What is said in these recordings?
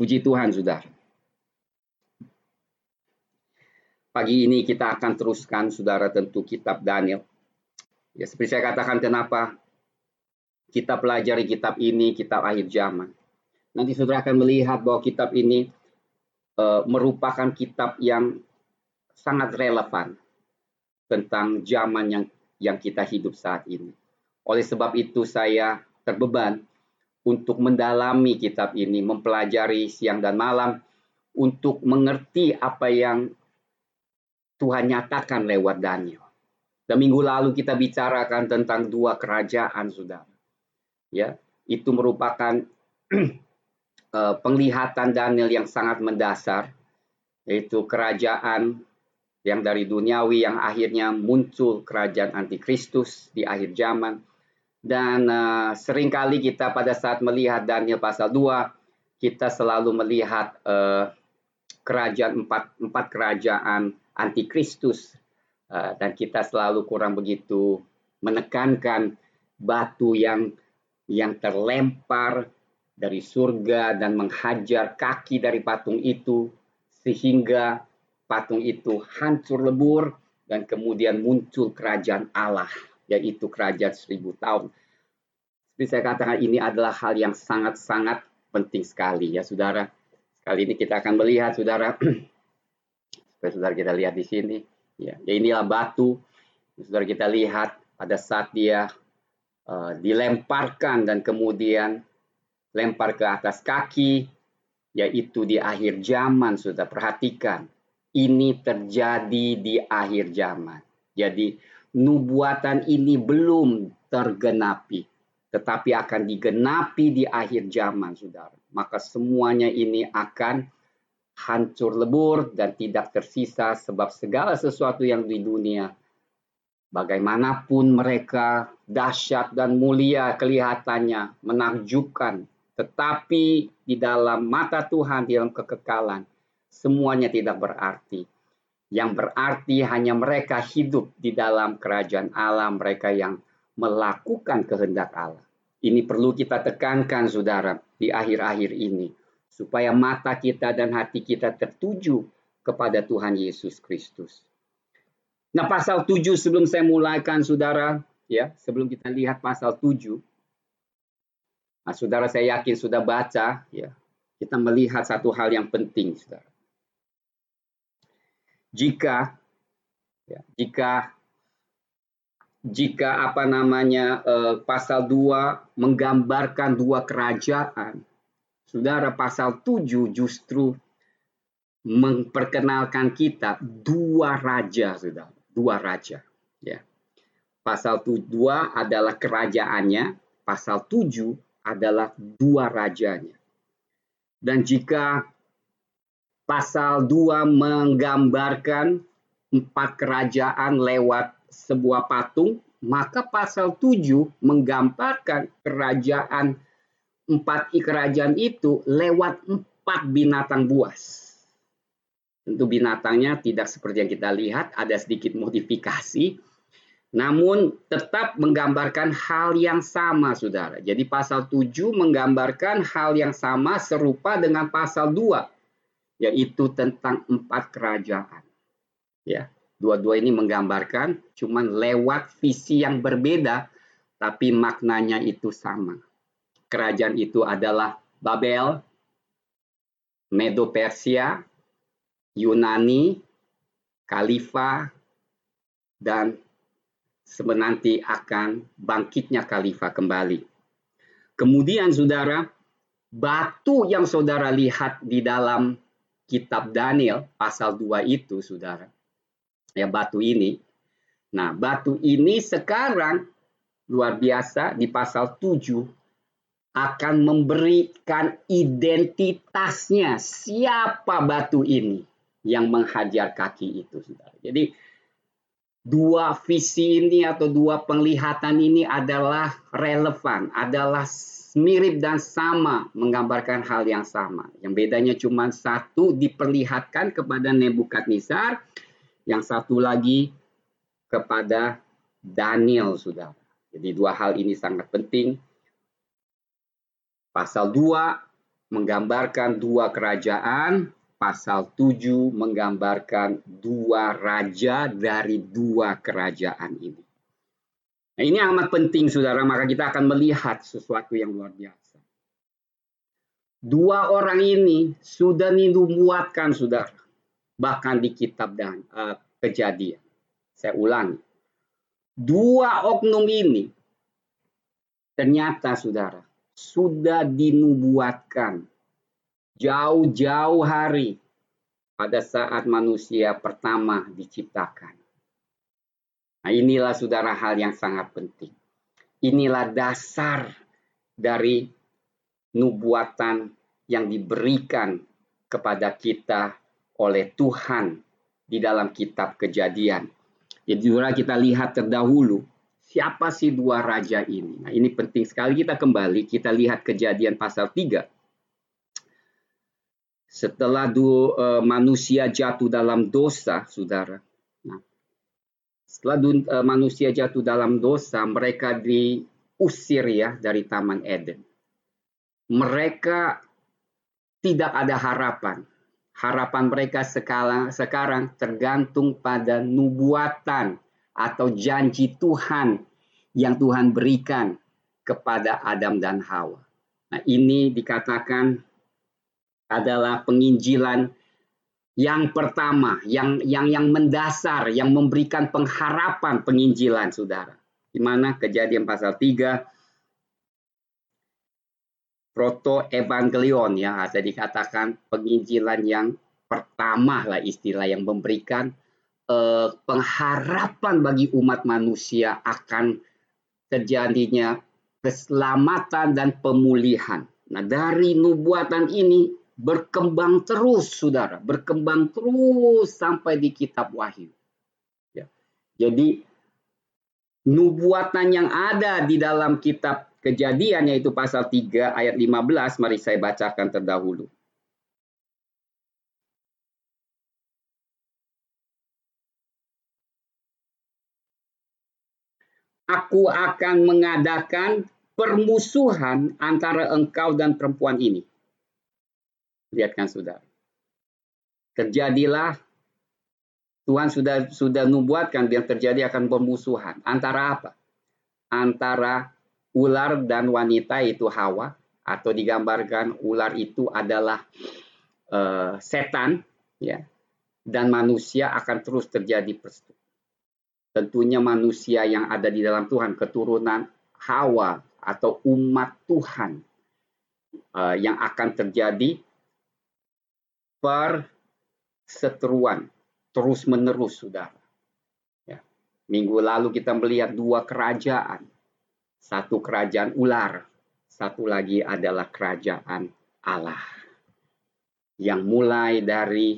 Puji Tuhan, saudara. Pagi ini kita akan teruskan, saudara, tentu kitab Daniel. Ya, seperti saya katakan, kenapa kita pelajari kitab ini, kitab akhir zaman. Nanti saudara akan melihat bahwa kitab ini merupakan kitab yang sangat relevan tentang zaman yang kita hidup saat ini. Oleh sebab itu saya terbeban untuk mendalami kitab ini, mempelajari siang dan malam, untuk mengerti apa yang Tuhan nyatakan lewat Daniel. Dan minggu lalu kita bicarakan tentang dua kerajaan, saudara. Ya, itu merupakan penglihatan Daniel yang sangat mendasar, yaitu kerajaan yang dari duniawi yang akhirnya muncul kerajaan antikristus di akhir zaman. Dan seringkali kita pada saat melihat Daniel pasal 2, kita selalu melihat empat kerajaan antikristus, dan kita selalu kurang begitu menekankan batu yang terlempar dari surga dan menghajar kaki dari patung itu sehingga patung itu hancur lebur dan kemudian muncul kerajaan Allah, yaitu kerajaan 1000 tahun. Seperti saya katakan, ini adalah hal yang sangat-sangat penting sekali, ya saudara. Kali ini kita akan melihat, saudara, supaya saudara kita lihat di sini, ya inilah batu. Saudara kita lihat pada saat dia dilemparkan dan kemudian lempar ke atas kaki, yaitu di akhir zaman. Saudara perhatikan, ini terjadi di akhir zaman. Jadi nubuatan ini belum tergenapi, tetapi akan digenapi di akhir zaman, saudara. Maka semuanya ini akan hancur lebur dan tidak tersisa, sebab segala sesuatu yang di dunia, bagaimanapun mereka dahsyat dan mulia kelihatannya, menakjubkan, tetapi di dalam mata Tuhan, di dalam kekekalan, semuanya tidak berarti. Yang berarti hanya mereka hidup di dalam kerajaan Allah, mereka yang melakukan kehendak Allah. Ini perlu kita tekankan, saudara, di akhir-akhir ini, supaya mata kita dan hati kita tertuju kepada Tuhan Yesus Kristus. Nah, pasal 7 sebelum saya mulaikan, saudara, ya, sebelum kita lihat pasal 7, nah, saudara, saya yakin sudah baca, ya, kita melihat satu hal yang penting, saudara. Jika pasal 2 menggambarkan dua kerajaan, saudara, pasal 7 justru memperkenalkan kita dua raja, saudara, dua raja, ya. Pasal 2 adalah kerajaannya, pasal 7 adalah dua rajanya. Dan jika pasal 2 menggambarkan 4 kerajaan lewat sebuah patung, maka pasal 7 menggambarkan kerajaan 4 kerajaan itu lewat 4 binatang buas. Tentu binatangnya tidak seperti yang kita lihat, ada sedikit modifikasi, namun tetap menggambarkan hal yang sama, saudara. Jadi pasal 7 menggambarkan hal yang sama serupa dengan pasal 2, yaitu tentang 4 kerajaan. Ya, dua-dua ini menggambarkan cuman lewat visi yang berbeda, tapi maknanya itu sama. Kerajaan itu adalah Babel, Medo-Persia, Yunani, Khalifah, dan sebenarnya akan bangkitnya Khalifah kembali. Kemudian, saudara, batu yang saudara lihat di dalam kitab Daniel pasal 2 itu, saudara, ya, batu ini. Nah, batu ini sekarang luar biasa di pasal 7 akan memberikan identitasnya, siapa batu ini yang menghajar kaki itu, saudara. Jadi dua visi ini atau dua penglihatan ini adalah relevan, adalah mirip dan sama, menggambarkan hal yang sama. Yang bedanya cuma satu diperlihatkan kepada Nebukadnezar, yang satu lagi kepada Daniel, saudara. Jadi dua hal ini sangat penting. Pasal 2 menggambarkan dua kerajaan, pasal 7 menggambarkan dua raja dari dua kerajaan ini. Nah, ini amat penting, saudara, maka kita akan melihat sesuatu yang luar biasa. Dua orang ini sudah dinubuatkan, saudara, bahkan di kitab dan Kejadian. Saya ulangi, dua oknum ini ternyata, saudara, sudah dinubuatkan jauh-jauh hari pada saat manusia pertama diciptakan. Nah, inilah, saudara, hal yang sangat penting. Inilah dasar dari nubuatan yang diberikan kepada kita oleh Tuhan di dalam kitab Kejadian. Jadi, saudara, kita lihat terdahulu siapa sih dua raja ini. Nah, ini penting sekali. Kita kembali, kita lihat Kejadian pasal 3. Setelah manusia jatuh dalam dosa, saudara. Nah, setelah manusia jatuh dalam dosa, mereka diusir ya dari Taman Eden. Mereka tidak ada harapan. Harapan mereka sekarang tergantung pada nubuatan atau janji Tuhan yang Tuhan berikan kepada Adam dan Hawa. Nah, ini dikatakan adalah penginjilan yang pertama, yang mendasar, yang memberikan pengharapan penginjilan, saudara. Di mana Kejadian pasal 3, proto-evangelion, ya, ada dikatakan penginjilan yang pertama lah, istilah yang memberikan pengharapan bagi umat manusia akan terjadinya keselamatan dan pemulihan. Nah, dari nubuatan ini berkembang terus, saudara, berkembang terus sampai di kitab Wahyu. Ya. Jadi nubuatan yang ada di dalam kitab Kejadian, yaitu pasal 3 ayat 15, mari saya bacakan terdahulu. Aku akan mengadakan permusuhan antara engkau dan perempuan ini. Lihat kan, saudara. Terjadilah, Tuhan sudah nubuatkan yang terjadi akan permusuhan. Antara apa? Antara ular dan wanita, itu Hawa, atau digambarkan ular itu adalah setan, ya, dan manusia akan terus terjadi persetubuhan. Tentunya manusia yang ada di dalam Tuhan, keturunan Hawa atau umat Tuhan, yang akan terjadi perseteruan terus menerus, saudara. Ya. Minggu lalu kita melihat dua kerajaan, satu kerajaan ular, satu lagi adalah kerajaan Allah, yang mulai dari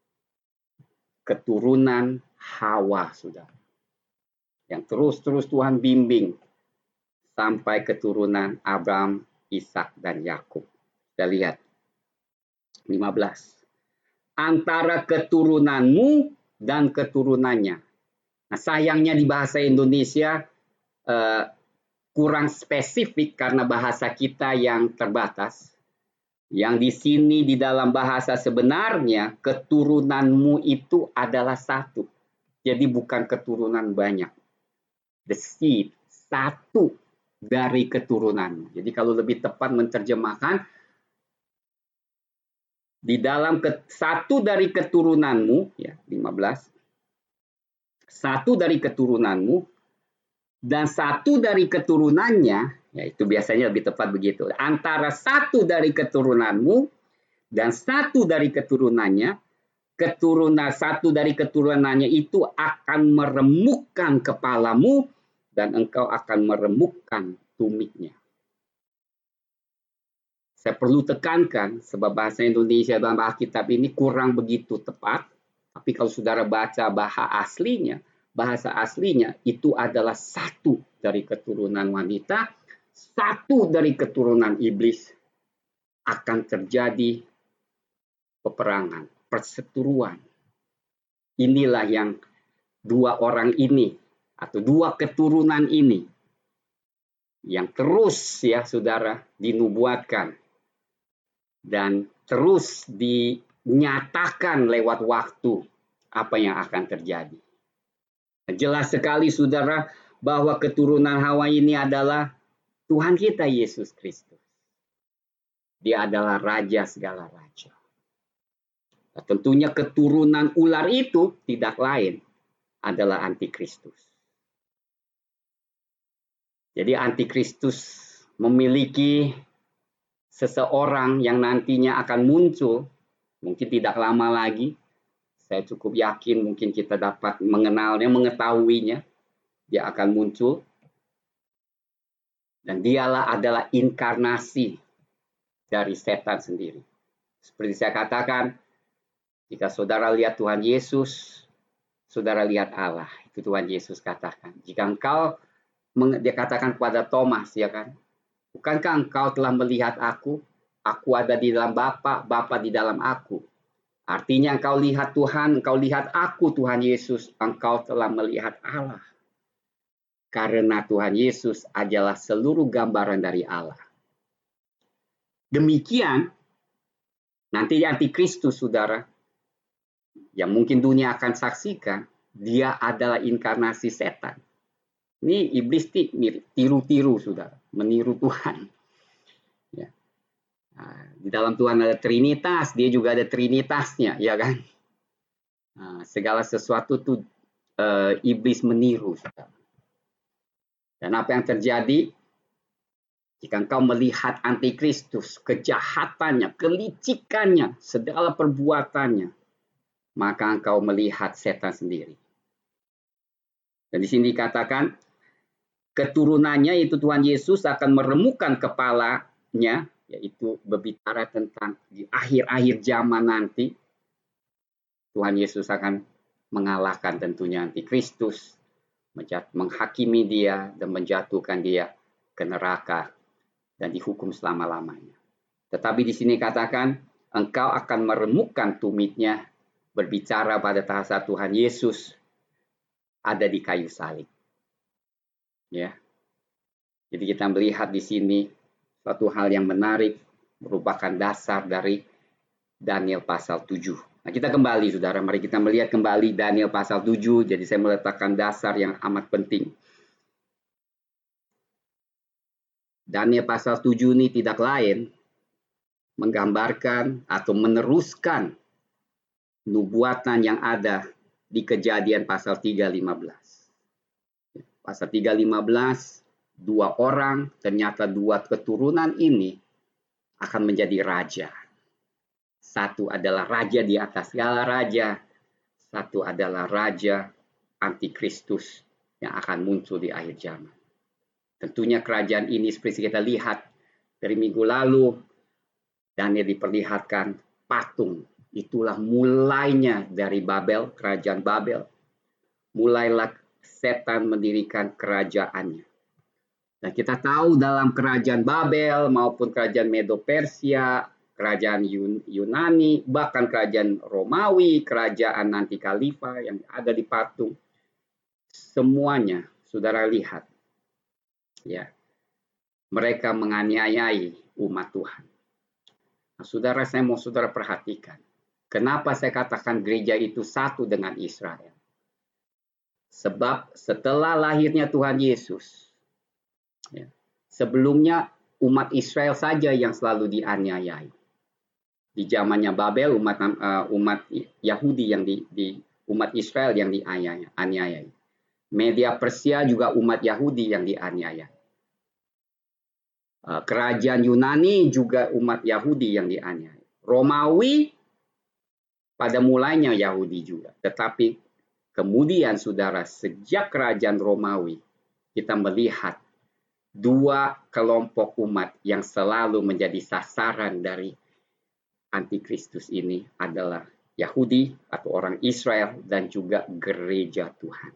keturunan Hawa, saudara, yang terus Tuhan bimbing sampai keturunan Abraham, Ishak, dan Yakub. Kita lihat 15. Antara keturunanmu dan keturunannya. Nah, sayangnya di bahasa Indonesia kurang spesifik karena bahasa kita yang terbatas. Yang di sini di dalam bahasa sebenarnya keturunanmu itu adalah satu. Jadi bukan keturunan banyak. The seed, satu dari keturunanmu. Jadi kalau lebih tepat menerjemahkan, di dalam satu dari keturunanmu, ya, 15. Satu dari keturunanmu dan satu dari keturunannya, ya, itu biasanya lebih tepat begitu. Antara satu dari keturunanmu dan satu dari keturunannya, satu dari keturunannya itu akan meremukkan kepalamu dan engkau akan meremukkan tumitnya. Saya perlu tekankan, sebab bahasa Indonesia dalam Alkitab ini kurang begitu tepat. Tapi kalau saudara baca bahasa aslinya itu adalah satu dari keturunan wanita, satu dari keturunan iblis, akan terjadi peperangan, perseteruan. Inilah yang dua orang ini, atau dua keturunan ini, yang terus, ya, saudara, dinubuatkan dan terus dinyatakan lewat waktu apa yang akan terjadi. Jelas sekali saudara bahwa keturunan Hawa ini adalah Tuhan kita Yesus Kristus. Dia adalah raja segala raja. Nah, tentunya keturunan ular itu tidak lain adalah antikristus. Jadi antikristus memiliki seseorang yang nantinya akan muncul, mungkin tidak lama lagi. Saya cukup yakin mungkin kita dapat mengenalnya, mengetahuinya. Dia akan muncul. Dan dialah adalah inkarnasi dari setan sendiri. Seperti saya katakan, jika saudara lihat Tuhan Yesus, saudara lihat Allah. Itu Tuhan Yesus katakan. Jika engkau, dia katakan kepada Thomas, ya kan? Bukankah engkau telah melihat aku? Aku ada di dalam Bapa, Bapa di dalam aku. Artinya engkau lihat Tuhan, engkau lihat aku Tuhan Yesus, engkau telah melihat Allah. Karena Tuhan Yesus adalah seluruh gambaran dari Allah. Demikian, nanti antikristus saudara, yang mungkin dunia akan saksikan, dia adalah inkarnasi setan. Ini iblis tiru-tiru saudara, meniru Tuhan. Ya. Nah, di dalam Tuhan ada Trinitas, dia juga ada Trinitasnya, ya kan? Nah, segala sesuatu tuh iblis meniru, saudara. Dan apa yang terjadi jika engkau melihat antikristus, kejahatannya, kelicikannya, segala perbuatannya, maka engkau melihat setan sendiri. Dan di sini dikatakan keturunannya itu Tuhan Yesus akan meremukkan kepalanya, yaitu berbicara tentang di akhir-akhir zaman nanti Tuhan Yesus akan mengalahkan tentunya antikristus, menghakimi dia dan menjatuhkan dia ke neraka dan dihukum selama-lamanya. Tetapi di sini katakan engkau akan meremukkan tumitnya, berbicara pada saat Tuhan Yesus ada di kayu salib. Ya. Jadi kita melihat di sini suatu hal yang menarik, merupakan dasar dari Daniel pasal 7. Nah, kita kembali saudara, mari kita melihat kembali Daniel pasal 7. Jadi saya meletakkan dasar yang amat penting. Daniel pasal 7 ini tidak lain menggambarkan atau meneruskan nubuatan yang ada di Kejadian pasal 3:15. Pasal 3:15, dua orang, ternyata dua keturunan ini akan menjadi raja. Satu adalah raja di atas segala raja, satu adalah raja antikristus yang akan muncul di akhir zaman. Tentunya kerajaan ini seperti kita lihat dari minggu lalu, Daniel diperlihatkan patung. Itulah mulainya dari Babel, kerajaan Babel. Mulailah setan mendirikan kerajaannya. Dan kita tahu dalam kerajaan Babel maupun kerajaan Medo-Persia, kerajaan Yunani, bahkan kerajaan Romawi, kerajaan nanti Khalifah yang ada di patung. Semuanya saudara lihat. Ya. Mereka menganiayai umat Tuhan. Nah, saudara, saya mau saudara perhatikan. Kenapa saya katakan gereja itu satu dengan Israel? Sebab setelah lahirnya Tuhan Yesus, ya, sebelumnya umat Israel saja yang selalu dianiayai. Di zamannya Babel, umat Yahudi yang umat Israel yang dianiayai. Media Persia juga umat Yahudi yang dianiayai. Kerajaan Yunani juga umat Yahudi yang dianiayai. Romawi pada mulanya Yahudi juga. Tetapi kemudian saudara, sejak kerajaan Romawi, kita melihat dua kelompok umat yang selalu menjadi sasaran dari antikristus ini adalah Yahudi atau orang Israel dan juga gereja Tuhan.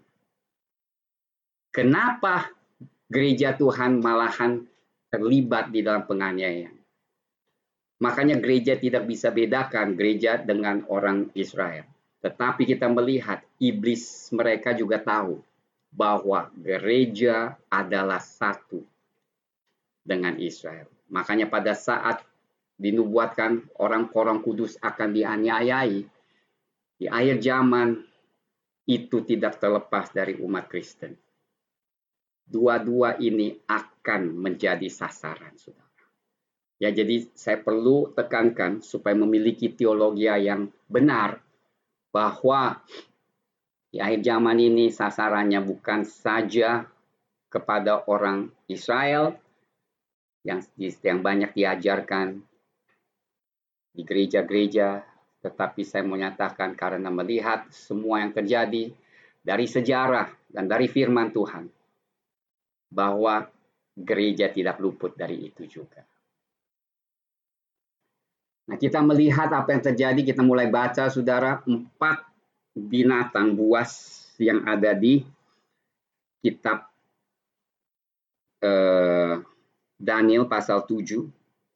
Kenapa gereja Tuhan malahan terlibat di dalam penganiayaan? Makanya gereja tidak bisa bedakan gereja dengan orang Israel. Tetapi kita melihat iblis mereka juga tahu bahwa gereja adalah satu dengan Israel. Makanya pada saat dinubuatkan orang-orang kudus akan dianiayai di akhir zaman, itu tidak terlepas dari umat Kristen. Dua-dua ini akan menjadi sasaran, saudara. Ya, jadi saya perlu tekankan supaya memiliki teologi yang benar bahwa di akhir zaman ini sasarannya bukan saja kepada orang Israel yang banyak diajarkan di gereja-gereja, tetapi saya mau nyatakan karena melihat semua yang terjadi dari sejarah dan dari firman Tuhan, bahwa gereja tidak luput dari itu juga. Nah, kita melihat apa yang terjadi, kita mulai baca, saudara, 4 binatang buas yang ada di kitab Daniel pasal 7.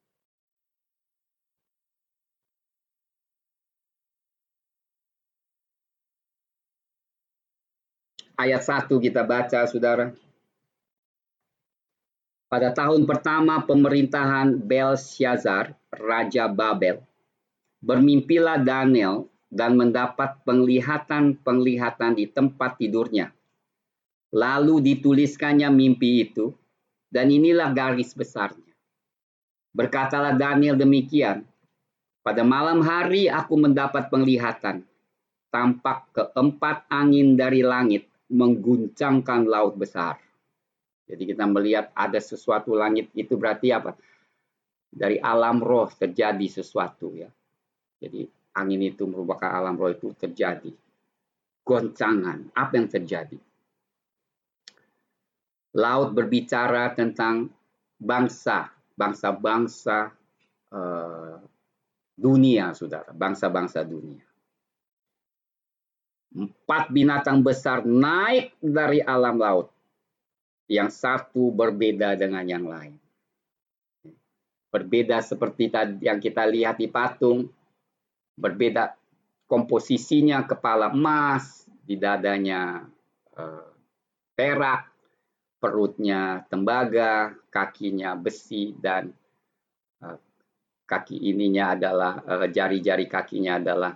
Ayat 1 kita baca, saudara. Pada tahun pertama pemerintahan Belshazzar, Raja Babel, bermimpilah Daniel dan mendapat penglihatan-penglihatan di tempat tidurnya. Lalu dituliskannya mimpi itu, dan inilah garis besarnya. Berkatalah Daniel demikian, pada malam hari aku mendapat penglihatan, tampak keempat angin dari langit mengguncangkan laut besar. Jadi kita melihat ada sesuatu langit, itu berarti apa? Dari alam roh terjadi sesuatu, ya. Jadi angin itu merupakan alam roh, itu terjadi goncangan. Apa yang terjadi? Laut berbicara tentang bangsa-bangsa dunia, saudara, bangsa-bangsa dunia. 4 binatang besar naik dari alam laut. Yang satu berbeda dengan yang lain. Berbeda seperti tadi yang kita lihat di patung. Berbeda komposisinya, kepala emas, di dadanya perak, perutnya tembaga, kakinya besi, dan kaki ininya adalah jari-jari kakinya adalah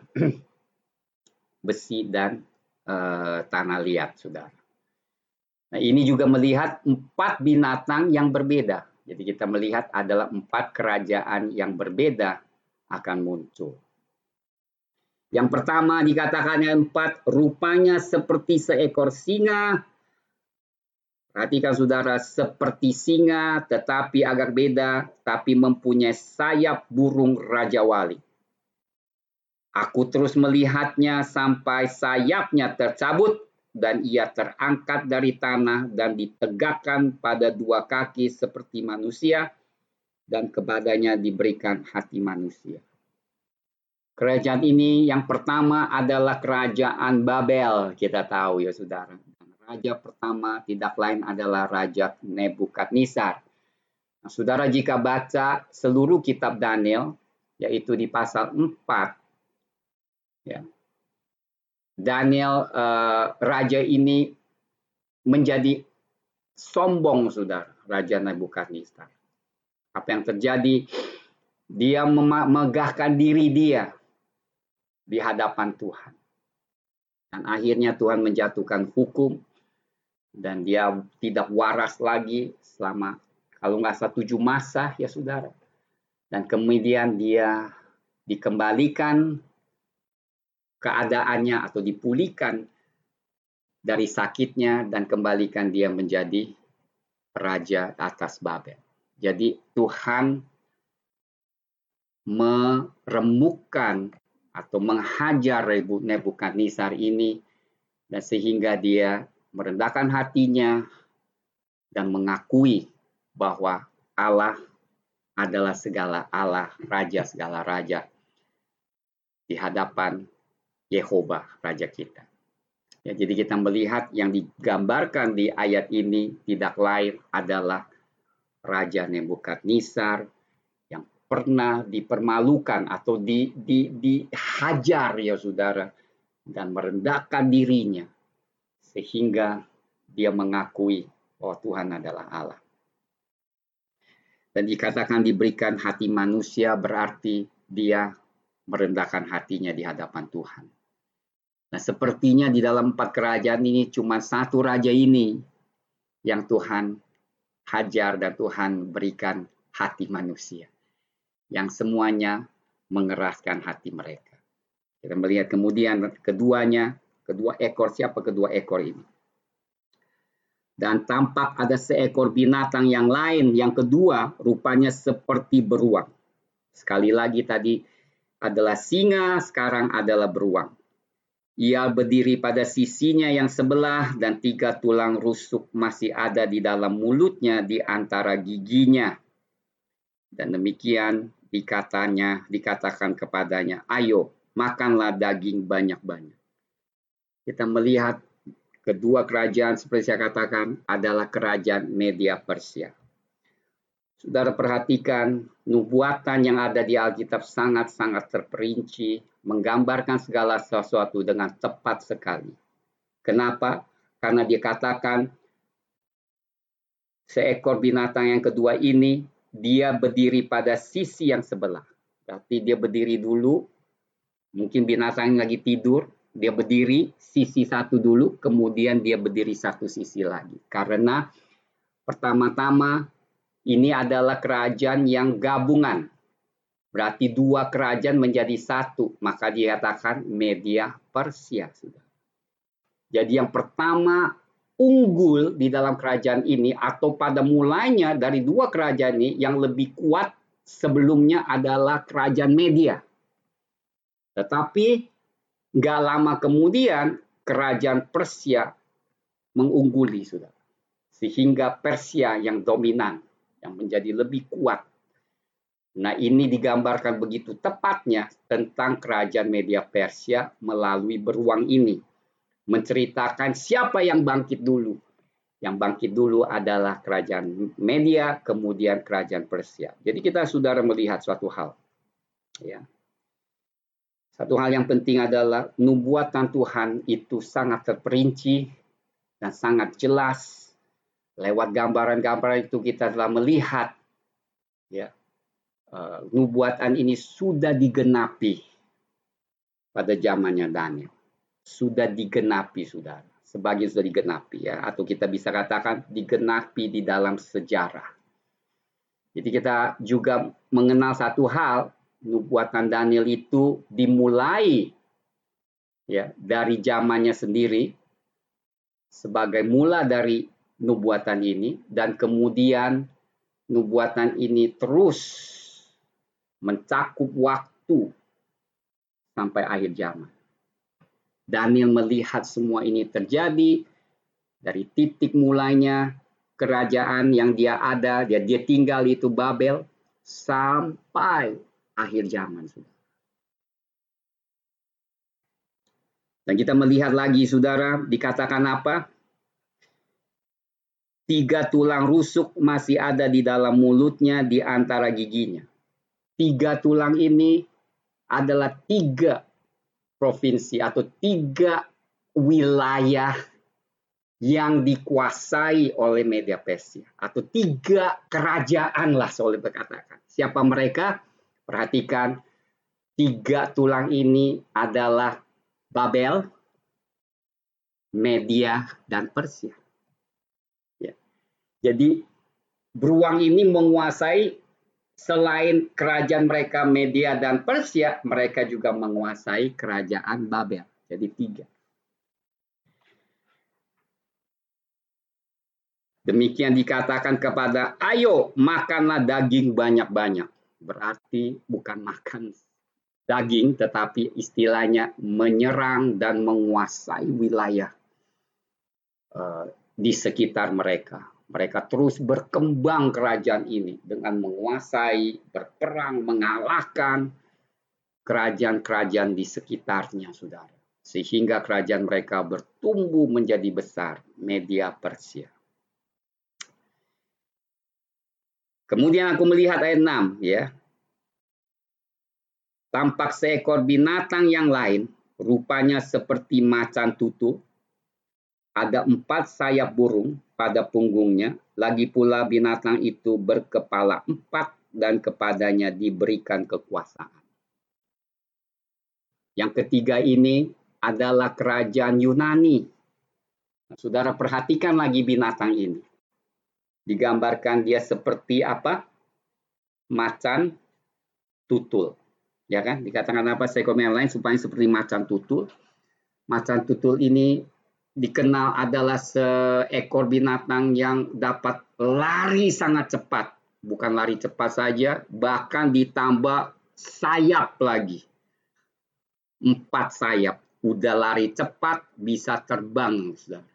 besi dan tanah liat, saudara. Nah, ini juga melihat 4 binatang yang berbeda. Jadi kita melihat adalah 4 kerajaan yang berbeda akan muncul. Yang pertama dikatakannya 4, rupanya seperti seekor singa. Perhatikan, saudara, seperti singa tetapi agak beda, tapi mempunyai sayap burung Raja Wali. Aku terus melihatnya sampai sayapnya tercabut, dan ia terangkat dari tanah dan ditegakkan pada 2 kaki seperti manusia, dan kepadanya diberikan hati manusia. Kerajaan ini yang pertama adalah kerajaan Babel, kita tahu, ya saudara. Raja pertama tidak lain adalah Raja Nebukadnezar. Nah, saudara, jika baca seluruh kitab Daniel, yaitu di pasal 4, ya, Daniel, raja ini menjadi sombong, saudara, Raja Nebukadnezar. Apa yang terjadi? Dia memegahkan diri dia di hadapan Tuhan. Dan akhirnya Tuhan menjatuhkan hukum, dan dia tidak waras lagi selama, kalau nggak salah, 7 masa, ya saudara. Dan kemudian dia dikembalikan keadaannya atau dipulihkan dari sakitnya, dan kembalikan dia menjadi raja atas Babel. Jadi Tuhan meremukkan atau menghajar Nebukadnezar ini, dan sehingga dia merendahkan hatinya dan mengakui bahwa Allah adalah segala Allah, raja segala raja di hadapan Yehova, raja kita. Ya, jadi kita melihat yang digambarkan di ayat ini tidak lain adalah Raja Nebukadnezar yang pernah dipermalukan atau dihajar, ya saudara, dan merendahkan dirinya sehingga dia mengakui bahwa Tuhan adalah Allah. Dan dikatakan diberikan hati manusia berarti dia merendahkan hatinya di hadapan Tuhan. Nah, sepertinya di dalam 4 kerajaan ini cuma satu raja ini yang Tuhan hajar dan Tuhan berikan hati manusia. Yang semuanya mengeraskan hati mereka. Kita melihat kemudian kedua ekor, siapa kedua ekor ini? Dan tampak ada seekor binatang yang lain, yang kedua rupanya seperti beruang. Sekali lagi tadi adalah singa, sekarang adalah beruang. Ia berdiri pada sisinya yang sebelah dan 3 tulang rusuk masih ada di dalam mulutnya di antara giginya. Dan demikian dikatakan kepadanya, ayo makanlah daging banyak-banyak. Kita melihat kedua kerajaan seperti saya katakan adalah kerajaan Media Persia. Saudara perhatikan, nubuatan yang ada di Alkitab sangat-sangat terperinci, menggambarkan segala sesuatu dengan tepat sekali. Kenapa? Karena dikatakan seekor binatang yang kedua ini, dia berdiri pada sisi yang sebelah. Berarti dia berdiri dulu, mungkin binatang yang lagi tidur, dia berdiri sisi satu dulu, kemudian dia berdiri satu sisi lagi. Karena pertama-tama, ini adalah kerajaan yang gabungan. Berarti 2 kerajaan menjadi satu. Maka dikatakan Media Persia. Jadi yang pertama unggul di dalam kerajaan ini atau pada mulanya dari 2 kerajaan ini yang lebih kuat sebelumnya adalah kerajaan Media. Tetapi nggak lama kemudian kerajaan Persia mengungguli, saudara. Sehingga Persia yang dominan, yang menjadi lebih kuat. Nah, ini digambarkan begitu tepatnya tentang kerajaan Media Persia melalui beruang ini. Menceritakan siapa yang bangkit dulu. Yang bangkit dulu adalah kerajaan Media, kemudian kerajaan Persia. Jadi kita saudara melihat suatu hal. Ya. Satu hal yang penting adalah nubuatan Tuhan itu sangat terperinci dan sangat jelas. Lewat gambaran-gambaran itu kita telah melihat ya, nubuatan ini sudah digenapi pada zamannya Daniel. Sudah digenapi, saudara. Sebagian sudah digenapi ya, atau kita bisa katakan digenapi di dalam sejarah. Jadi kita juga mengenal satu hal, nubuatan Daniel itu dimulai ya dari zamannya sendiri sebagai mula dari nubuatan ini, dan kemudian nubuatan ini terus mencakup waktu sampai akhir zaman. Daniel melihat semua ini terjadi dari titik mulanya kerajaan yang dia ada, dia tinggal itu Babel, sampai akhir zaman. Dan kita melihat lagi, saudara, dikatakan apa? 3 tulang rusuk masih ada di dalam mulutnya di antara giginya. 3 tulang ini adalah 3 provinsi atau 3 wilayah yang dikuasai oleh Media Persia. Atau 3 kerajaan lah boleh berkatakan. Siapa mereka? Perhatikan, 3 tulang ini adalah Babel, Media, dan Persia. Jadi beruang ini menguasai selain kerajaan mereka Media dan Persia, mereka juga menguasai kerajaan Babel. Jadi 3. Demikian dikatakan kepada, ayo makanlah daging banyak-banyak. Berarti bukan makan daging, tetapi istilahnya menyerang dan menguasai wilayah di sekitar mereka. Mereka terus berkembang kerajaan ini dengan menguasai, berperang, mengalahkan kerajaan-kerajaan di sekitarnya, saudara. Sehingga kerajaan mereka bertumbuh menjadi besar, Media Persia. Kemudian aku melihat ayat 6, ya. Tampak seekor binatang yang lain, rupanya seperti macan tutul. Ada 4 sayap burung pada punggungnya, lagi pula binatang itu berkepala 4 dan kepadanya diberikan kekuasaan. Yang ketiga ini adalah kerajaan Yunani. Saudara perhatikan lagi binatang ini. Digambarkan dia seperti apa? Macan tutul. Ya kan? Dikatakan apa? Seekor yang lain supaya seperti macan tutul. Macan tutul ini dikenal adalah seekor binatang yang dapat lari sangat cepat. Bukan lari cepat saja, bahkan ditambah sayap lagi. 4 sayap. Udah lari cepat, bisa terbang.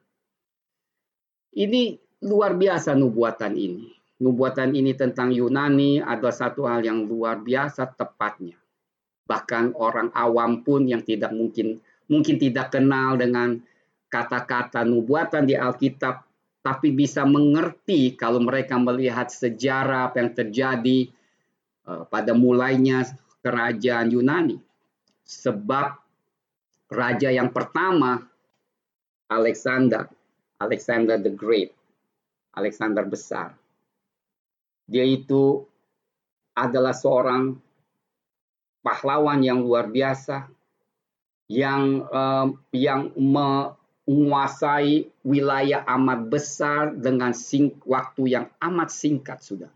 Ini luar biasa nubuatan ini. Nubuatan ini tentang Yunani adalah satu hal yang luar biasa tepatnya. Bahkan orang awam pun yang tidak mungkin tidak kenal dengan kata-kata nubuatan di Alkitab, tapi bisa mengerti kalau mereka melihat sejarah apa yang terjadi pada mulainya kerajaan Yunani. Sebab raja yang pertama, Alexander the Great, Alexander Besar. Dia itu adalah seorang pahlawan yang luar biasa yang menguasai wilayah amat besar dengan waktu yang amat singkat sudah.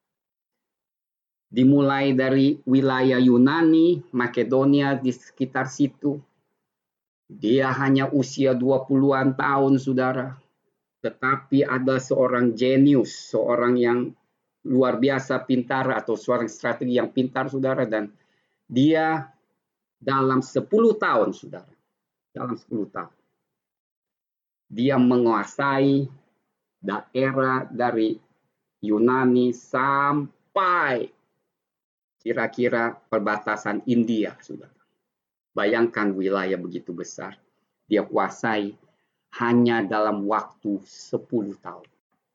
Dimulai dari wilayah Yunani, Makedonia di sekitar situ. Dia hanya usia 20-an tahun, saudara. Tetapi ada seorang jenius, seorang yang luar biasa pintar atau seorang strategi yang pintar, saudara. Dan dia dalam 10 tahun, saudara. Dalam 10 tahun. Dia menguasai daerah dari Yunani sampai kira-kira perbatasan India, saudara. Bayangkan wilayah begitu besar. Dia kuasai hanya dalam waktu 10 tahun.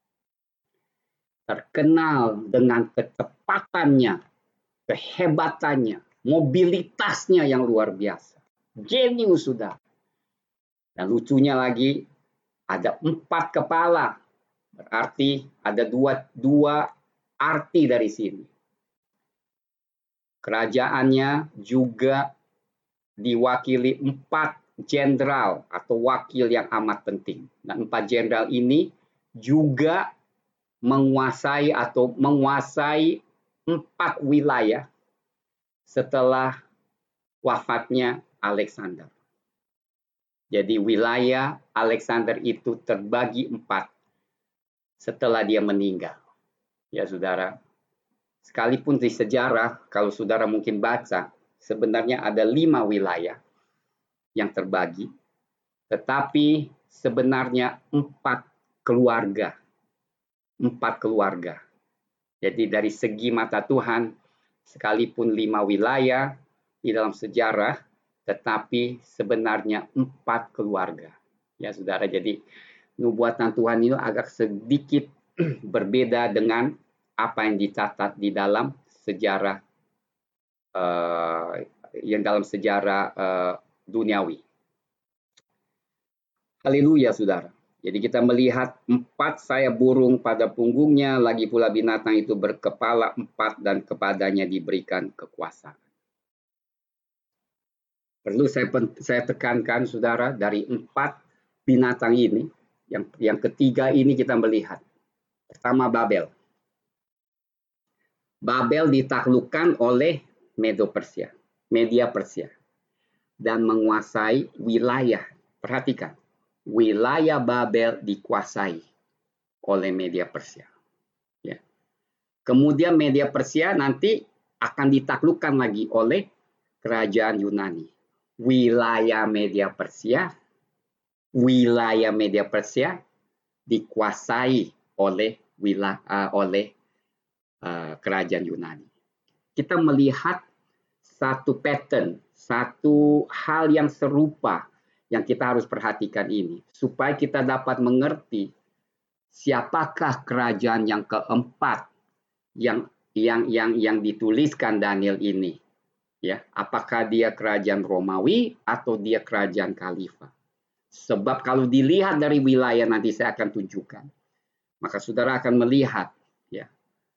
Terkenal dengan kecepatannya, kehebatannya, mobilitasnya yang luar biasa. Jenius sudah. Dan lucunya lagi, ada 4 kepala. Berarti ada dua arti dari sini. Kerajaannya juga diwakili 4 jenderal atau wakil yang amat penting. Dan 4 jenderal ini juga menguasai 4 wilayah setelah wafatnya Alexander. Jadi wilayah Alexander itu terbagi 4 setelah dia meninggal. Ya saudara, sekalipun di sejarah, kalau saudara mungkin baca, sebenarnya ada 5 wilayah yang terbagi, tetapi sebenarnya 4 keluarga. 4 keluarga. Jadi dari segi mata Tuhan, sekalipun 5 wilayah di dalam sejarah, tetapi sebenarnya 4 keluarga. Ya saudara, jadi nubuatan Tuhan itu agak sedikit berbeda dengan apa yang dicatat di dalam sejarah duniawi. Haleluya, saudara. Jadi kita melihat 4 sayap burung pada punggungnya, lagi pula binatang itu berkepala 4 dan kepadanya diberikan kekuasaan. Perlu saya tekankan, saudara, dari 4 binatang ini, yang ketiga ini kita melihat. Pertama, Babel. Babel ditaklukkan oleh Media Persia dan menguasai wilayah. Perhatikan, wilayah Babel dikuasai oleh Media Persia. Ya. Kemudian Media Persia nanti akan ditaklukkan lagi oleh kerajaan Yunani. Wilayah Media Persia dikuasai oleh kerajaan Yunani. Kita melihat satu pattern, satu hal yang serupa yang kita harus perhatikan ini, supaya kita dapat mengerti siapakah kerajaan yang keempat yang dituliskan Daniel ini. Ya, apakah dia kerajaan Romawi atau dia kerajaan Khalifah? Sebab kalau dilihat dari wilayah, nanti saya akan tunjukkan, Maka saudara akan melihat ya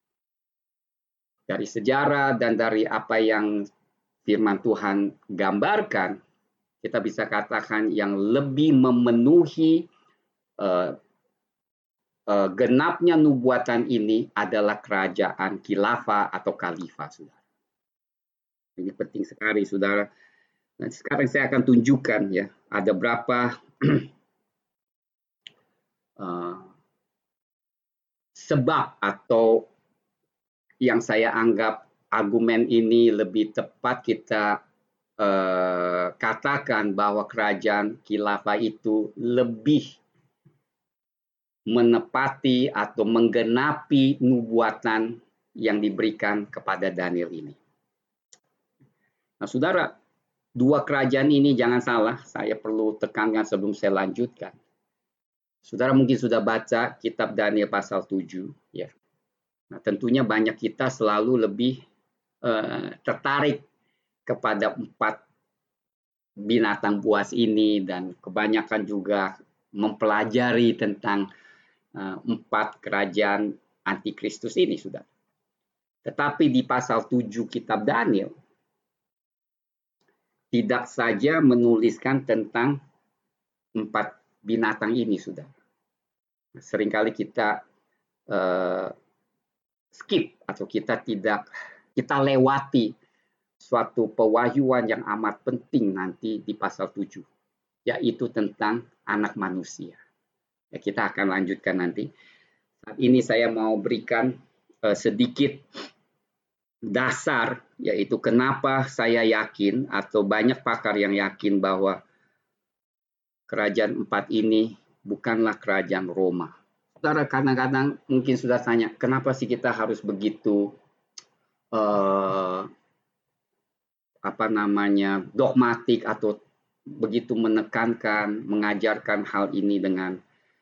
dari sejarah dan dari apa yang firman Tuhan gambarkan, kita bisa katakan yang lebih memenuhi genapnya nubuatan ini adalah kerajaan khilafah atau khalifah, saudara. Ini penting sekali, saudara. Nah, sekarang saya akan tunjukkan ya, ada berapa sebab atau yang saya anggap argumen ini lebih tepat kita katakan bahwa kerajaan khilafah itu lebih menepati atau menggenapi nubuatan yang diberikan kepada Daniel ini. Nah, saudara, dua kerajaan ini jangan salah, saya perlu tekankan sebelum saya lanjutkan. Saudara mungkin sudah baca kitab Daniel pasal 7, ya. Nah, tentunya banyak kita selalu lebih tertarik kepada 4 binatang buas ini dan kebanyakan juga mempelajari tentang 4 kerajaan antikristus ini, sudah. Tetapi di pasal 7 kitab Daniel tidak saja menuliskan tentang 4 binatang ini, sudah. Seringkali kita skip atau kita lewati suatu pewahyuan yang amat penting nanti di pasal 7, yaitu tentang anak manusia. Ya, kita akan lanjutkan nanti. Saat ini saya mau berikan sedikit dasar, yaitu kenapa saya yakin atau banyak pakar yang yakin bahwa kerajaan 4 ini bukanlah kerajaan Roma. Saudara kadang-kadang mungkin sudah tanya, kenapa sih kita harus begitu dogmatik atau begitu menekankan, mengajarkan hal ini dengan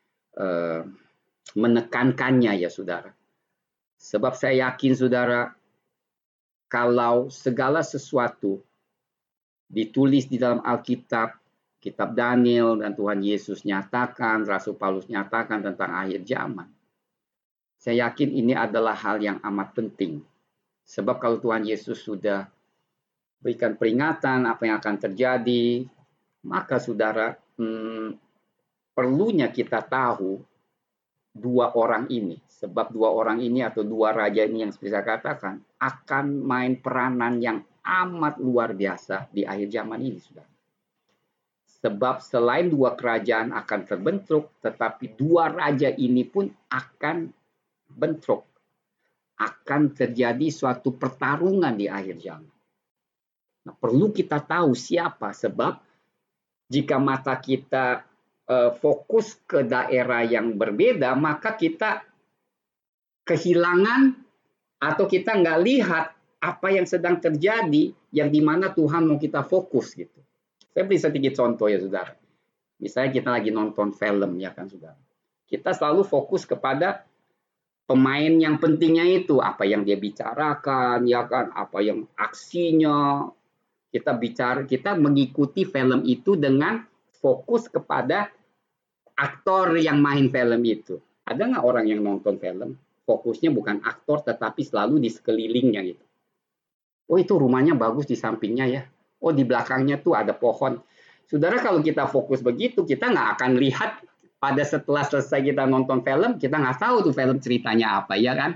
menekankannya, ya saudara. Sebab saya yakin saudara, kalau segala sesuatu ditulis di dalam Alkitab, kitab Daniel dan Tuhan Yesus nyatakan, Rasul Paulus nyatakan tentang akhir zaman, saya yakin ini adalah hal yang amat penting. Sebab kalau Tuhan Yesus sudah berikan peringatan apa yang akan terjadi, maka saudara, perlunya kita tahu 2 orang ini. Sebab 2 orang ini atau 2 raja ini yang bisa katakan akan main peranan yang amat luar biasa di akhir zaman ini, saudara. Sebab selain 2 kerajaan akan terbentuk, tetapi 2 raja ini pun akan bentrok. Akan terjadi suatu pertarungan di akhir zaman. Nah, perlu kita tahu siapa, sebab jika mata kita fokus ke daerah yang berbeda, maka kita kehilangan atau kita nggak lihat apa yang sedang terjadi, yang dimana Tuhan mau kita fokus gitu. Saya beri sedikit contoh ya saudara. Misalnya kita lagi nonton film ya kan saudara. Kita selalu fokus kepada pemain yang pentingnya itu, apa yang dia bicarakan ya kan, apa yang aksinya. Kita mengikuti film itu dengan fokus kepada aktor yang main film itu. Ada nggak orang yang nonton film fokusnya bukan aktor tetapi selalu di sekelilingnya gitu. Oh itu rumahnya bagus di sampingnya ya. Oh di belakangnya tuh ada pohon. Saudara kalau kita fokus begitu kita nggak akan lihat pada setelah selesai kita nonton film kita nggak tahu tuh film ceritanya apa ya kan.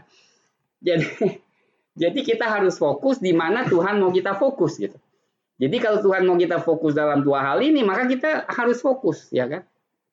Jadi kita harus fokus di mana Tuhan mau kita fokus gitu. Jadi kalau Tuhan mau kita fokus dalam 2 hal ini maka kita harus fokus ya kan.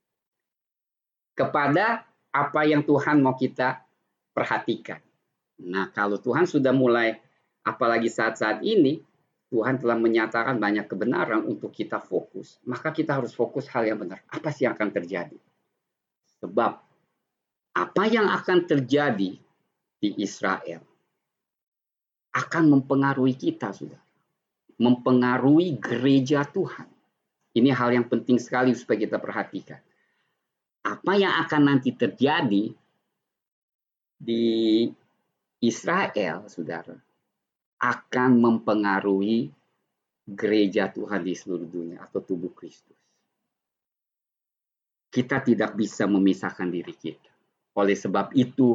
Kepada apa yang Tuhan mau kita perhatikan. Nah, kalau Tuhan sudah mulai, apalagi saat-saat ini, Tuhan telah menyatakan banyak kebenaran untuk kita fokus. Maka kita harus fokus hal yang benar. Apa sih yang akan terjadi? Sebab apa yang akan terjadi di Israel akan mempengaruhi kita, sudah. Mempengaruhi gereja Tuhan. Ini hal yang penting sekali supaya kita perhatikan. Apa yang akan nanti terjadi di Israel, saudara, akan mempengaruhi gereja Tuhan di seluruh dunia atau tubuh Kristus. Kita tidak bisa memisahkan diri kita. Oleh sebab itu,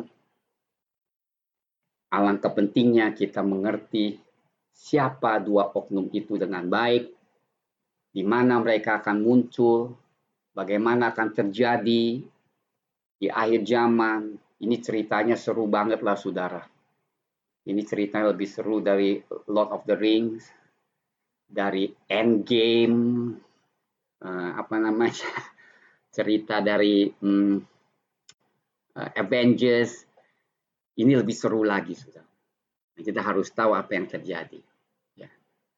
alangkah pentingnya kita mengerti siapa dua oknum itu dengan baik, di mana mereka akan muncul, bagaimana akan terjadi di akhir zaman. Ini ceritanya seru banget lah saudara. Ini ceritanya lebih seru dari Lord of the Rings, dari Endgame, cerita dari Avengers. Ini lebih seru lagi saudara. Kita harus tahu apa yang terjadi. Ya.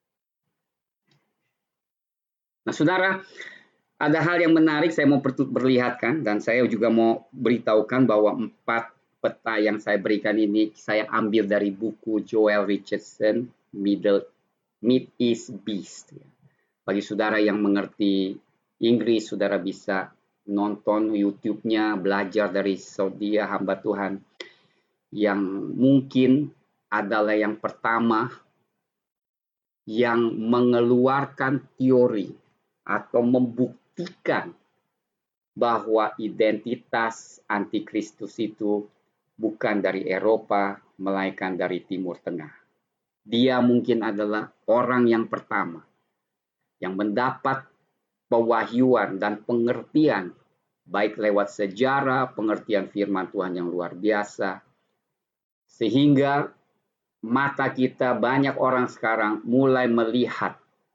Nah saudara, ada hal yang menarik saya mau perlihatkan, dan saya juga mau beritahukan bahwa 4 peta yang saya berikan ini saya ambil dari buku Joel Richardson, Mid East Beast. Bagi saudara yang mengerti Inggris, saudara bisa nonton YouTube-nya, belajar dari dia hamba Tuhan yang mungkin adalah yang pertama yang mengeluarkan teori atau membuktikan bahwa identitas antikristus itu bukan dari Eropa, melainkan dari Timur Tengah. Dia mungkin adalah orang yang pertama yang mendapat pewahyuan dan pengertian, baik lewat sejarah, pengertian firman Tuhan yang luar biasa, sehingga mata kita, banyak orang sekarang mulai melihat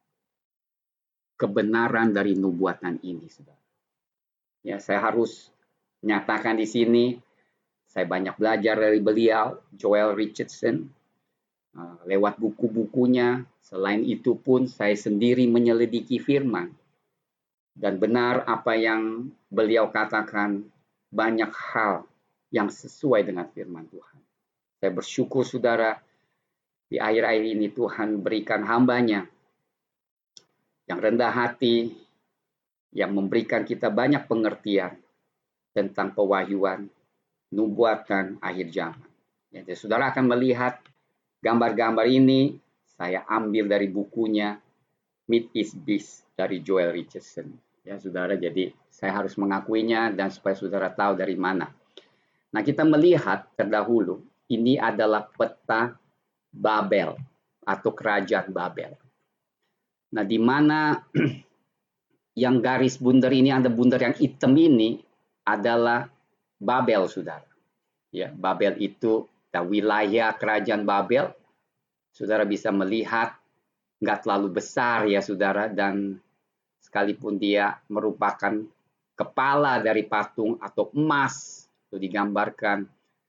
kebenaran dari nubuatan ini, saudara. Ya, saya harus nyatakan di sini, saya banyak belajar dari beliau, Joel Richardson, lewat buku-bukunya. Selain itu pun saya sendiri menyelidiki firman. Dan benar apa yang beliau katakan, banyak hal yang sesuai dengan firman Tuhan. Saya bersyukur saudara, di akhir-akhir ini Tuhan berikan hambanya yang rendah hati, yang memberikan kita banyak pengertian tentang pewahyuan, nubuatan akhir zaman. Jadi saudara akan melihat gambar-gambar ini, saya ambil dari bukunya Mid East Beast dari Joel Richardson. Ya saudara, jadi saya harus mengakuinya dan supaya saudara tahu dari mana. Nah kita melihat terdahulu, ini adalah peta Babel atau kerajaan Babel. Nah, di mana yang garis bundar ini, ada bundar yang hitam ini adalah Babel, saudara. Ya, Babel itu wilayah kerajaan Babel. Saudara bisa melihat nggak terlalu besar ya, saudara, dan sekalipun dia merupakan kepala dari patung atau emas, itu digambarkan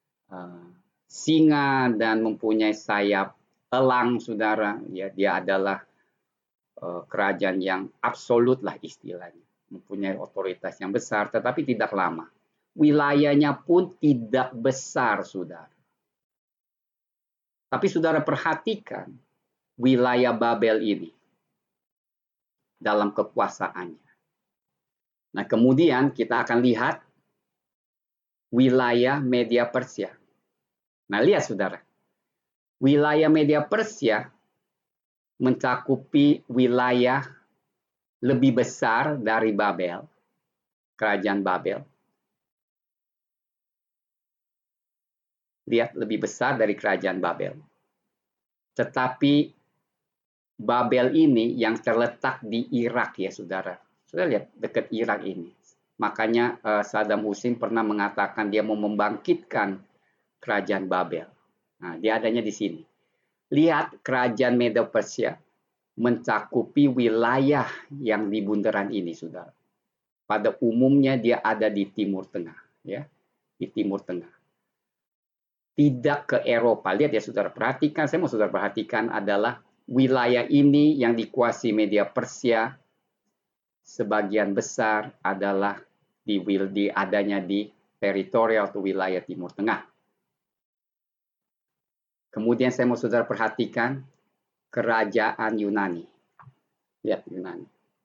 singa dan mempunyai sayap elang, saudara. Ya, dia adalah kerajaan yang absolut lah istilahnya, mempunyai otoritas yang besar, tetapi tidak lama. Wilayahnya pun tidak besar, saudara. Tapi saudara perhatikan wilayah Babel ini dalam kekuasaannya. Nah, kemudian kita akan lihat wilayah Media Persia. Nah, lihat saudara. Wilayah Media Persia mencakupi wilayah lebih besar dari Babel, kerajaan Babel. Lihat, lebih besar dari kerajaan Babel. Tetapi Babel ini yang terletak di Irak ya saudara. Saudara lihat dekat Irak ini. Makanya Saddam Hussein pernah mengatakan dia mau membangkitkan kerajaan Babel. Nah, dia adanya di sini. Lihat, kerajaan Media Persia mencakupi wilayah yang di bundaran ini, saudara. Pada umumnya dia ada di Timur Tengah, ya, di Timur Tengah. Tidak ke Eropa. Lihat ya, saudara, perhatikan. Saya mau saudara perhatikan adalah wilayah ini yang dikuasai Media Persia, sebagian besar adalah adanya di teritorial atau wilayah Timur Tengah. Kemudian saya mau saudara perhatikan kerajaan Yunani. Lihat Yunani.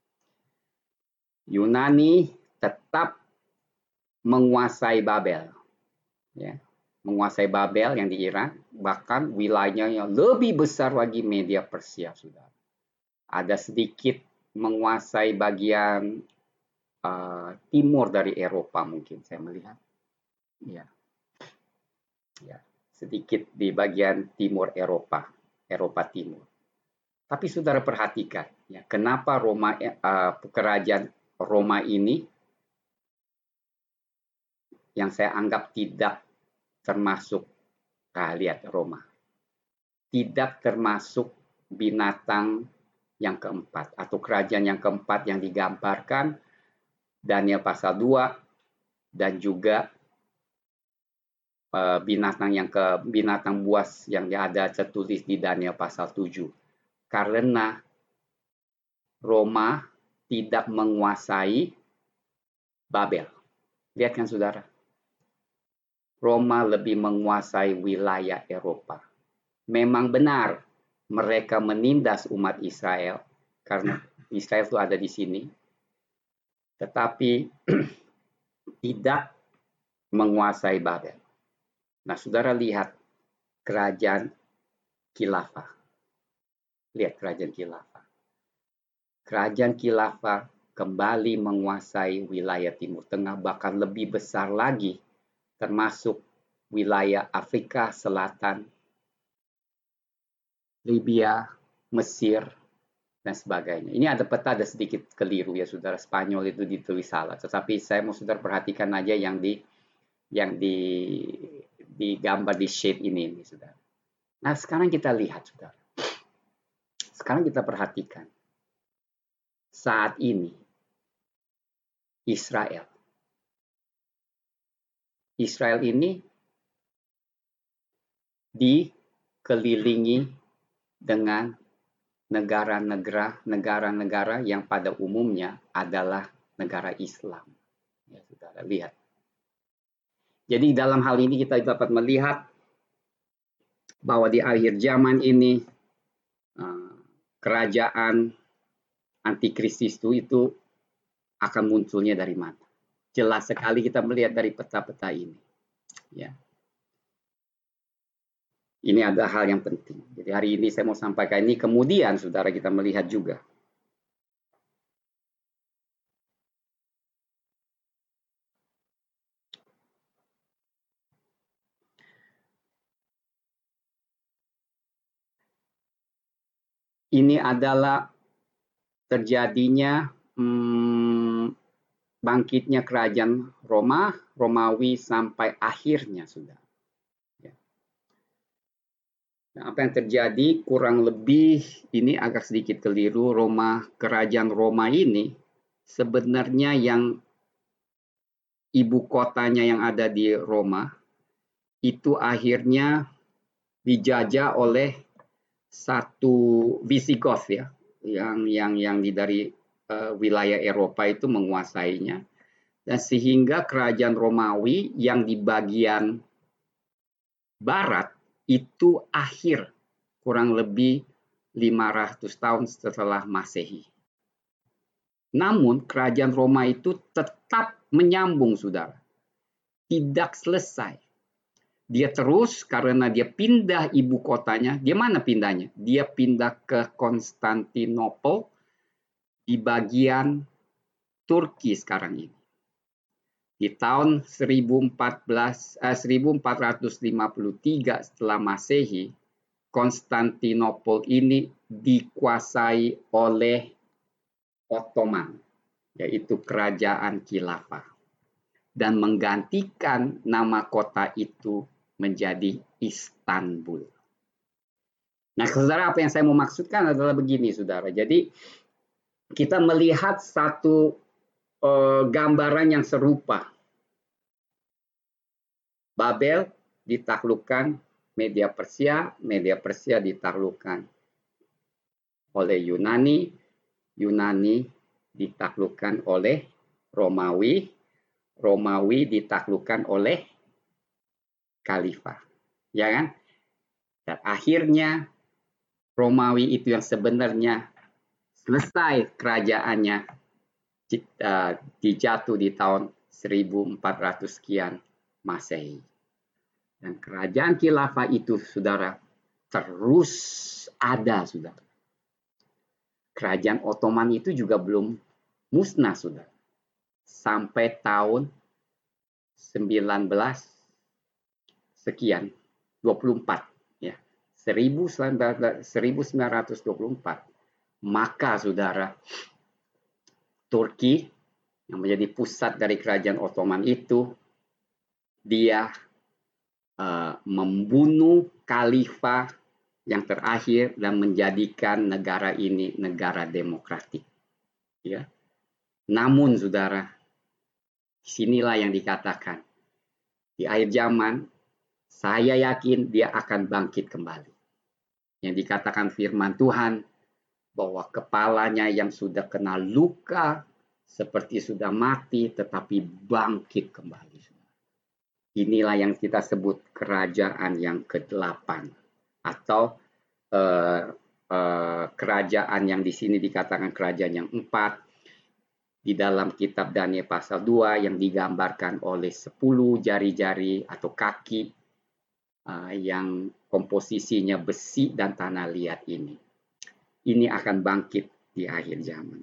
Yunani tetap menguasai Babel. Ya, menguasai Babel yang di Irak, bahkan wilayahnya lebih besar lagi Media Persia, saudara. Ada sedikit menguasai bagian timur dari Eropa mungkin saya melihat. Ya, ya, sedikit di bagian timur Eropa, Eropa Timur. Tapi saudara perhatikan, ya, kenapa kerajaan Roma ini yang saya anggap tidak termasuk, lihat Roma, tidak termasuk binatang yang keempat atau kerajaan yang keempat yang digambarkan Daniel pasal 2 dan juga binatang buas yang ada tertulis di Daniel pasal 7. Karena Roma tidak menguasai Babel. Lihat kan saudara, Roma lebih menguasai wilayah Eropa. Memang benar mereka menindas umat Israel karena Israel itu ada di sini, tetapi tidak menguasai Babel. Nah, saudara lihat kerajaan Khilafah. Lihat kerajaan Khilafah. Kerajaan Khilafah kembali menguasai wilayah Timur Tengah, bahkan lebih besar lagi, termasuk wilayah Afrika Selatan, Libya, Mesir, dan sebagainya. Ini ada peta, ada sedikit keliru ya saudara, Spanyol itu ditulis salah. Tetapi saya mau saudara perhatikan aja yang digambar di shade ini saudara. Nah, sekarang kita lihat saudara. Sekarang kita perhatikan. Saat ini Israel ini dikelilingi dengan negara-negara yang pada umumnya adalah negara Islam. Ya, saudara lihat. Jadi dalam hal ini kita dapat melihat bahwa di akhir zaman ini kerajaan antikristus itu akan munculnya dari mana? Jelas sekali kita melihat dari peta-peta ini. Ya. Ini ada hal yang penting. Jadi hari ini saya mau sampaikan ini, kemudian saudara kita melihat juga. Ini adalah terjadinya bangkitnya kerajaan Romawi sampai akhirnya sudah. Ya. Nah, apa yang terjadi kurang lebih ini agak sedikit keliru. Kerajaan Roma ini sebenarnya yang ibu kotanya yang ada di Roma itu akhirnya dijajah oleh satu Visigoth ya, yang dari wilayah Eropa itu menguasainya, dan sehingga kerajaan Romawi yang di bagian barat itu akhir kurang lebih 500 tahun setelah Masehi. Namun kerajaan Roma itu tetap menyambung saudara, tidak selesai. Dia terus karena dia pindah ibu kotanya. Dia mana pindahnya? Dia pindah ke Konstantinopel di bagian Turki sekarang ini. Di tahun 1453 setelah Masehi, Konstantinopel ini dikuasai oleh Ottoman, yaitu kerajaan Khilafah, dan menggantikan nama kota itu menjadi Istanbul. Nah, saudara, apa yang saya mau maksudkan adalah begini, saudara. Jadi, kita melihat satu gambaran yang serupa. Babel ditaklukkan Media Persia ditaklukkan oleh Yunani ditaklukkan oleh Romawi ditaklukkan oleh Khalifah, ya kan? Dan akhirnya Romawi itu yang sebenarnya selesai kerajaannya dijatuh di tahun 1400 sekian Masehi. Dan kerajaan Khilafah itu, saudara, terus ada, saudara. Kerajaan Ottoman itu juga belum musnah, saudara. Sampai tahun sekian 24 ya. 1924. Maka saudara, Turki yang menjadi pusat dari kerajaan Ottoman itu, dia membunuh khalifah yang terakhir dan menjadikan negara ini negara demokratik. Ya. Namun saudara, disinilah yang dikatakan, di akhir zaman, saya yakin dia akan bangkit kembali. Yang dikatakan firman Tuhan, bahwa kepalanya yang sudah kena luka, seperti sudah mati, tetapi bangkit kembali. Inilah yang kita sebut kerajaan yang ke-8. Atau kerajaan yang di sini dikatakan kerajaan yang 4. Di dalam kitab Daniel pasal 2 yang digambarkan oleh 10 jari-jari atau kaki yang komposisinya besi dan tanah liat ini. Ini akan bangkit di akhir zaman.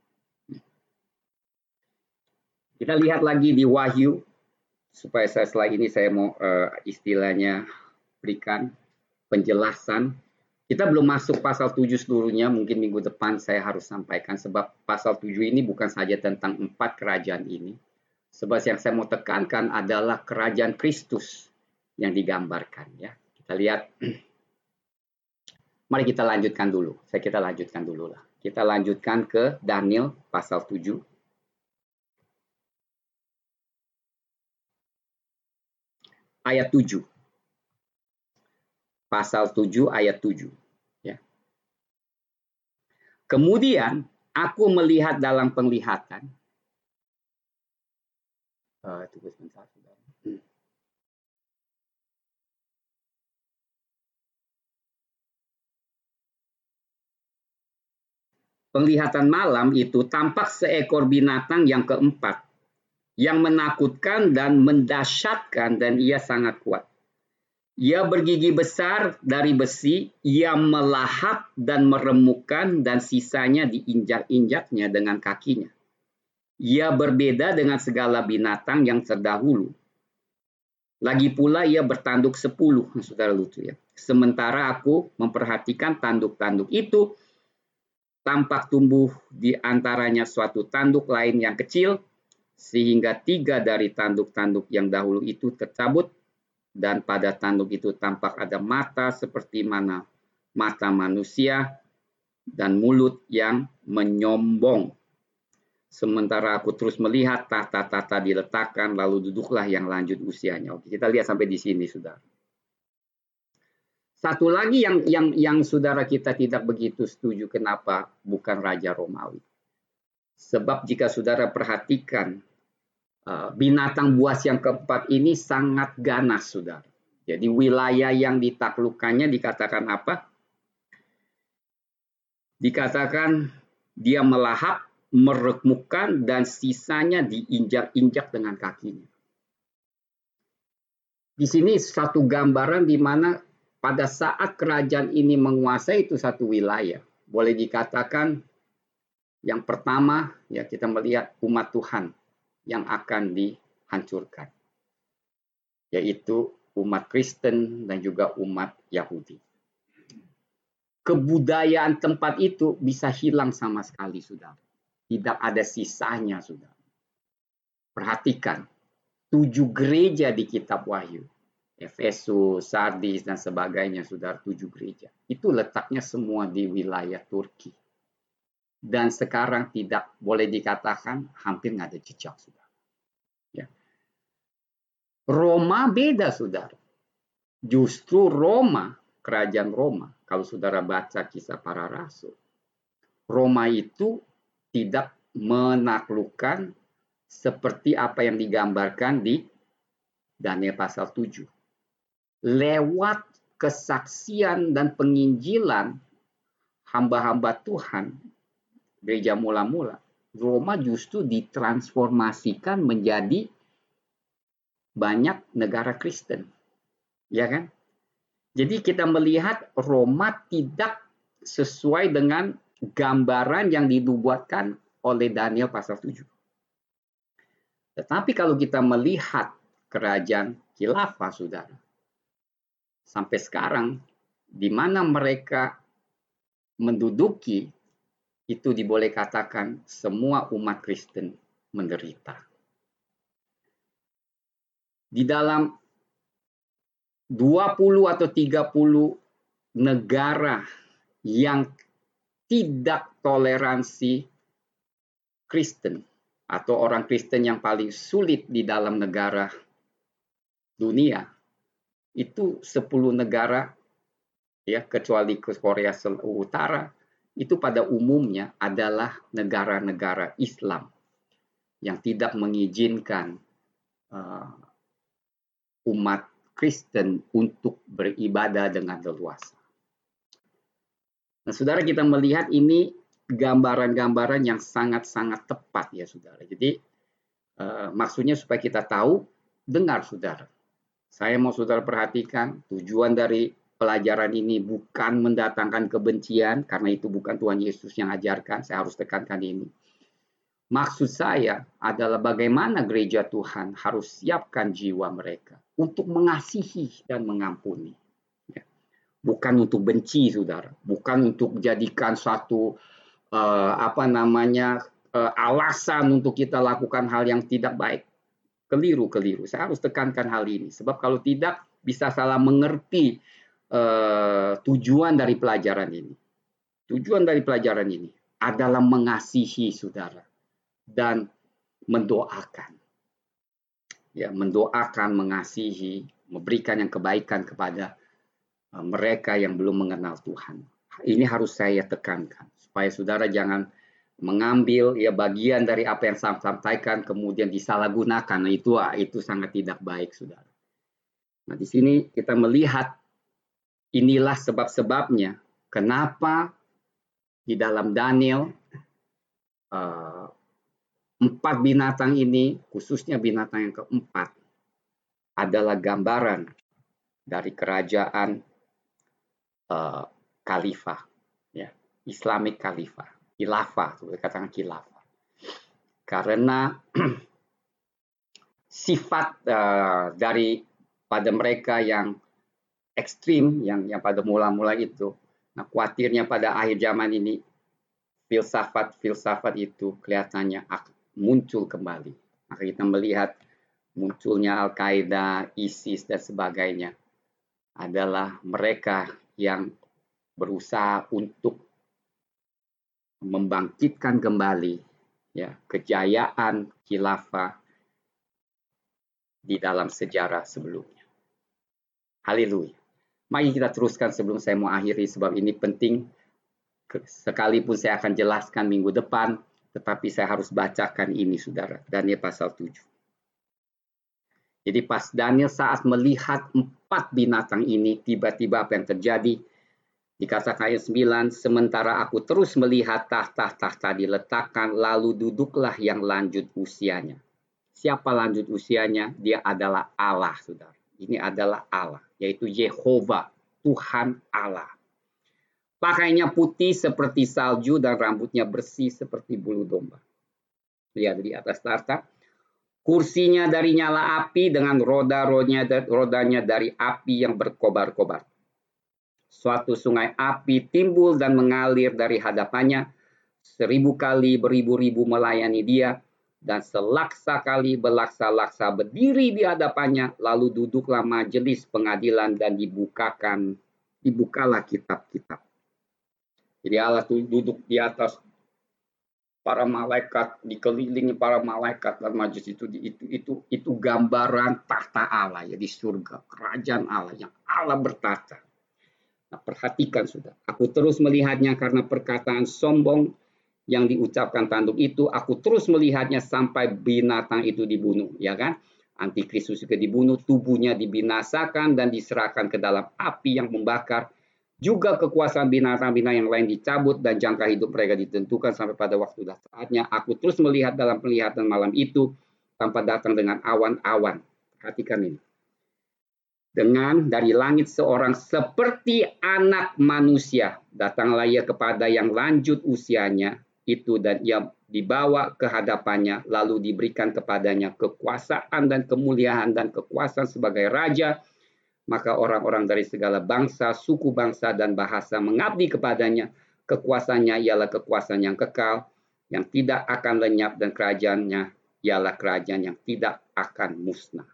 Kita lihat lagi di Wahyu, supaya setelah ini saya mau istilahnya berikan penjelasan. Kita belum masuk pasal 7 seluruhnya, mungkin minggu depan saya harus sampaikan, sebab pasal 7 ini bukan saja tentang 4 kerajaan ini. Sebab yang saya mau tekankan adalah kerajaan Kristus yang digambarkan. Ya. Kita lihat, mari kita lanjutkan dulu. Kita lanjutkan dulu lah. Kita lanjutkan ke Daniel pasal 7. Ayat 7. Pasal 7 ayat 7. Ya. Kemudian aku melihat dalam penglihatan. Tunggu sebentar. Penglihatan malam itu tampak seekor binatang yang keempat, yang menakutkan dan mendahsyatkan, dan ia sangat kuat. Ia bergigi besar dari besi, ia melahap dan meremukkan, dan sisanya diinjak-injaknya dengan kakinya. Ia berbeda dengan segala binatang yang terdahulu. Lagi pula ia bertanduk 10, saudara lucu ya. Sementara aku memperhatikan tanduk-tanduk itu, tampak tumbuh di antaranya suatu tanduk lain yang kecil, sehingga 3 dari tanduk-tanduk yang dahulu itu tercabut, dan pada tanduk itu tampak ada mata seperti mana mata manusia, dan mulut yang menyombong. Sementara aku terus melihat tahta-tahta diletakkan, lalu duduklah yang lanjut usianya. Oke, kita lihat sampai di sini, saudara. Satu lagi yang saudara kita tidak begitu setuju, kenapa bukan Raja Romawi. Sebab jika saudara perhatikan, binatang buas yang keempat ini sangat ganas, saudara. Jadi wilayah yang ditaklukkannya dikatakan apa? Dikatakan dia melahap, meremukkan, dan sisanya diinjak-injak dengan kakinya. Di sini satu gambaran di mana pada saat kerajaan ini menguasai itu satu wilayah, boleh dikatakan yang pertama ya kita melihat umat Tuhan yang akan dihancurkan, yaitu umat Kristen dan juga umat Yahudi. Kebudayaan tempat itu bisa hilang sama sekali, saudara. Tidak ada sisanya, saudara. Perhatikan, 7 gereja di kitab Wahyu, Efesus, Sardis, dan sebagainya, saudara, 7 gereja. Itu letaknya semua di wilayah Turki. Dan sekarang tidak boleh dikatakan hampir nggak ada jejak, saudara. Ya. Roma beda, saudara. Justru Roma, kerajaan Roma, kalau saudara baca kisah para rasul, Roma itu tidak menaklukkan seperti apa yang digambarkan di Daniel pasal 7. Lewat kesaksian dan penginjilan hamba-hamba Tuhan, gereja mula-mula, Roma justru ditransformasikan menjadi banyak negara Kristen. Ya kan? Jadi kita melihat Roma tidak sesuai dengan gambaran yang dinubuatkan oleh Daniel pasal 7. Tetapi kalau kita melihat kerajaan khilafah, saudara. Sampai sekarang, di mana mereka menduduki, itu diboleh katakan semua umat Kristen menderita. Di dalam 20 atau 30 negara yang tidak toleransi Kristen, atau orang Kristen yang paling sulit di dalam negara dunia, itu 10 negara, ya, kecuali Korea Utara, itu pada umumnya adalah negara-negara Islam yang tidak mengizinkan umat Kristen untuk beribadah dengan leluasa. Nah, saudara, kita melihat ini gambaran-gambaran yang sangat-sangat tepat, ya saudara. Jadi maksudnya supaya kita tahu, dengar saudara. Saya mau saudara perhatikan, tujuan dari pelajaran ini bukan mendatangkan kebencian, karena itu bukan Tuhan Yesus yang ajarkan. Saya harus tekankan ini. Maksud saya adalah bagaimana gereja Tuhan harus siapkan jiwa mereka untuk mengasihi dan mengampuni. Bukan untuk benci, saudara. Bukan untuk jadikan satu alasan untuk kita lakukan hal yang tidak baik. Keliru. Saya harus tekankan hal ini. Sebab kalau tidak, bisa salah mengerti tujuan dari pelajaran ini. Tujuan dari pelajaran ini adalah mengasihi, saudara, dan mendoakan. Ya, mendoakan, mengasihi, memberikan yang kebaikan kepada mereka yang belum mengenal Tuhan. Ini harus saya tekankan supaya saudara jangan mengambil ya bagian dari apa yang saya sampaikan kemudian disalahgunakan. Nah, itu sangat tidak baik, saudara. Nah, di sini kita melihat inilah sebab-sebabnya kenapa di dalam Daniel 4 binatang ini, khususnya binatang yang keempat, adalah gambaran dari kerajaan khalifah, ya, Islamic khalifah, khilafah, katakan khilafah. Karena sifat dari pada mereka yang ekstrim, yang pada mula-mula itu, nah khawatirnya pada akhir zaman ini filsafat itu kelihatannya muncul kembali. Maka kita melihat munculnya Al-Qaeda, ISIS dan sebagainya adalah mereka yang berusaha untuk membangkitkan kembali ya kejayaan khilafah di dalam sejarah sebelumnya. Haleluya. Mari kita teruskan sebelum saya mau akhiri, sebab ini penting. Sekalipun saya akan jelaskan minggu depan, tetapi saya harus bacakan ini, saudara. Daniel pasal 7. Jadi pas Daniel saat melihat 4 binatang ini, tiba-tiba apa yang terjadi? Dikatakan ayat 9, sementara aku terus melihat tahta-tahta diletakkan, lalu duduklah yang lanjut usianya. Siapa lanjut usianya? Dia adalah Allah, saudara. Ini adalah Allah, yaitu Yehova, Tuhan Allah. Pakainya putih seperti salju dan rambutnya bersih seperti bulu domba. Lihat di atas tahta. Kursinya dari nyala api dengan rodanya dari api yang berkobar-kobar. Suatu sungai api timbul dan mengalir dari hadapannya. 1000 kali beribu-ribu melayani dia. Dan selaksa kali berlaksa-laksa berdiri di hadapannya. Lalu duduklah majelis pengadilan dan dibukalah kitab-kitab. Jadi Allah duduk di atas para malaikat, dikelilingi para malaikat dan majelis itu gambaran tahta Allah ya di surga, kerajaan Allah yang Allah bertahta. Nah, perhatikan sudah. Aku terus melihatnya karena perkataan sombong yang diucapkan tanduk itu, aku terus melihatnya sampai binatang itu dibunuh, ya kan? Antikristus juga dibunuh, tubuhnya dibinasakan dan diserahkan ke dalam api yang membakar. Juga kekuasaan binatang-binatang yang lain dicabut dan jangka hidup mereka ditentukan sampai pada waktu dan saatnya. Aku terus melihat dalam penglihatan malam itu tanpa datang dengan awan-awan. Perhatikan ini. Dengan dari langit seorang seperti anak manusia. Datanglah ia kepada yang lanjut usianya itu dan ia dibawa ke hadapannya, lalu diberikan kepadanya kekuasaan dan kemuliaan dan kekuasaan sebagai raja. Maka orang-orang dari segala bangsa, suku bangsa, dan bahasa mengabdi kepadanya. Kekuasaannya ialah kekuasaan yang kekal, yang tidak akan lenyap, dan kerajaannya ialah kerajaan yang tidak akan musnah.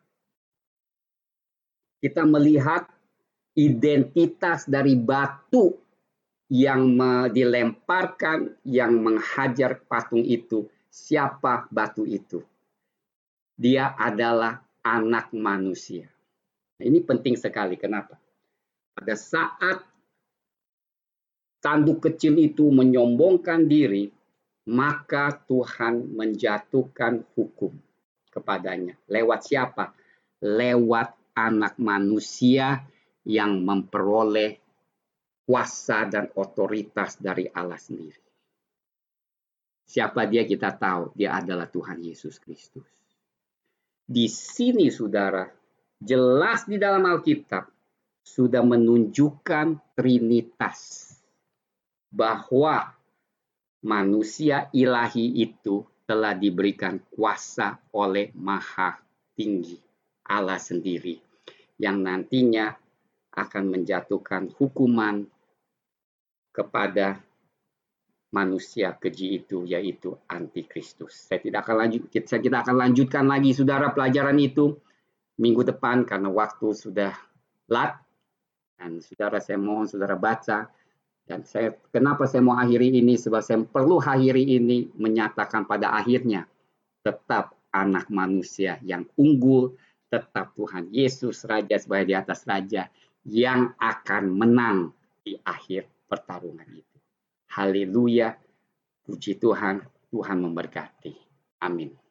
Kita melihat identitas dari batu yang dilemparkan, yang menghajar patung itu. Siapa batu itu? Dia adalah anak manusia. Ini penting sekali. Kenapa? Pada saat tanduk kecil itu menyombongkan diri, maka Tuhan menjatuhkan hukum kepadanya. Lewat siapa? Lewat anak manusia yang memperoleh kuasa dan otoritas dari Allah sendiri. Siapa dia kita tahu, dia adalah Tuhan Yesus Kristus. Di sini saudara, jelas di dalam Alkitab sudah menunjukkan Trinitas. Bahwa manusia ilahi itu telah diberikan kuasa oleh Maha Tinggi, Allah sendiri, yang nantinya akan menjatuhkan hukuman kepada manusia keji itu, yaitu antikristus. Kita akan lanjutkan lagi saudara pelajaran itu minggu depan karena waktu sudah lat. Dan saudara, saya mohon saudara baca. Dan kenapa saya mau akhiri ini? Sebab saya perlu akhiri ini menyatakan pada akhirnya tetap anak manusia yang unggul, tetap Tuhan Yesus Raja sebagai di atas Raja yang akan menang di akhir pertarungan itu. Haleluya, puji Tuhan, Tuhan memberkati. Amin.